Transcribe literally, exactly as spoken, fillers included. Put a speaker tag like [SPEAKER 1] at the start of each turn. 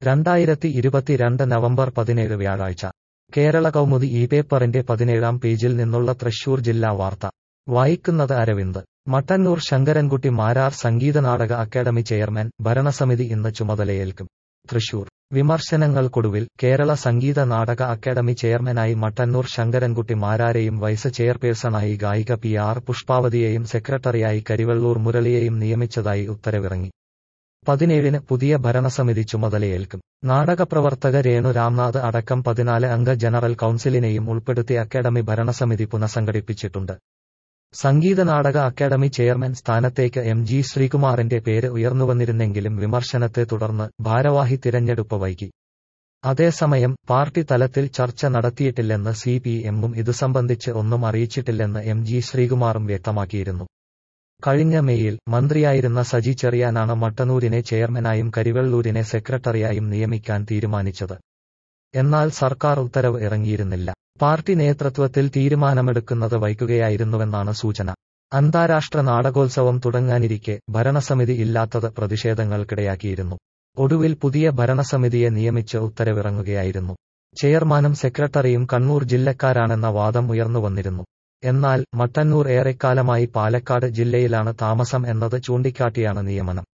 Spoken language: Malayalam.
[SPEAKER 1] രണ്ടായിരത്തി ഇരുപത്തിരണ്ട് നവംബർ പതിനേഴ് വ്യാഴാഴ്ച കേരള കൗമുദി ഈ പേപ്പറിന്റെ പതിനേഴാം പേജിൽ നിന്നുള്ള തൃശൂർ ജില്ലാ വാർത്ത വായിക്കുന്നത് അരവിന്ദ്. മട്ടന്നൂർ ശങ്കരൻകുട്ടി മാരാർ സംഗീത നാടക അക്കാദമി ചെയർമാൻ, ഭരണസമിതി ഇന്ന് ചുമതലയേൽക്കും. തൃശൂർ. വിമർശനങ്ങൾക്കൊടുവിൽ കേരള സംഗീത നാടക അക്കാദമി ചെയർമാനായി മട്ടന്നൂർ ശങ്കരൻകുട്ടി മാരാരെയും വൈസ് ചെയർപേഴ്സണായി ഗായിക പി ആർ പുഷ്പാവതിയെയും സെക്രട്ടറിയായി കരിവെള്ളൂർ മുരളിയെയും നിയമിച്ചതായി ഉത്തരവിറങ്ങി. പതിനേഴിന് പുതിയ ഭരണസമിതി ചുമതലയേൽക്കും. നാടകപ്രവർത്തക രേണു രാംനാഥ് അടക്കം പതിനാല് അംഗ ജനറൽ കൗൺസിലിനെയും ഉൾപ്പെടുത്തി അക്കാദമി ഭരണസമിതി പുനഃസംഘടിപ്പിച്ചിട്ടുണ്ട്. സംഗീത നാടക അക്കാദമി ചെയർമാൻ സ്ഥാനത്തേക്ക് എം ജി ശ്രീകുമാറിന്റെ പേര് ഉയർന്നുവന്നിരുന്നെങ്കിലും വിമർശനത്തെ തുടർന്ന് ഭാരവാഹി തിരഞ്ഞെടുപ്പ് വൈകി. അതേസമയം പാർട്ടി തലത്തിൽ ചർച്ച നടത്തിയിട്ടില്ലെന്ന് സി പി എമ്മും ഇതു സംബന്ധിച്ച് ഒന്നും അറിയിച്ചിട്ടില്ലെന്ന് എം ജി ശ്രീകുമാറും വ്യക്തമാക്കിയിരുന്നു. കഴിഞ്ഞ മെയിൽ മന്ത്രിയായിരുന്ന സജി ചെറിയാനാണ് മട്ടന്നൂരിനെ ചെയർമാനായും കരിവെള്ളൂരിനെ സെക്രട്ടറിയായും നിയമിക്കാൻ തീരുമാനിച്ചത്. എന്നാൽ സർക്കാർ ഉത്തരവ് ഇറങ്ങിയിരുന്നില്ല. പാർട്ടി നേതൃത്വത്തിൽ തീരുമാനമെടുക്കുന്നത് വൈകുകയായിരുന്നുവെന്നാണ് സൂചന. അന്താരാഷ്ട്ര നാടകോത്സവം തുടങ്ങാനിരിക്കെ ഭരണസമിതി ഇല്ലാത്തത് പ്രതിഷേധങ്ങൾക്കിടയാക്കിയിരുന്നു. ഒടുവിൽ പുതിയ ഭരണസമിതിയെ നിയമിച്ച് ഉത്തരവിറങ്ങുകയായിരുന്നു. ചെയർമാനും സെക്രട്ടറിയും കണ്ണൂർ ജില്ലക്കാരാണെന്ന വാദം ഉയർന്നുവന്നിരുന്നു. എന്നാൽ മട്ടന്നൂർ ഏറെക്കാലമായി പാലക്കാട് ജില്ലയിലാണ് താമസം എന്നത് ചൂണ്ടിക്കാട്ടിയാണ് നിയമനം.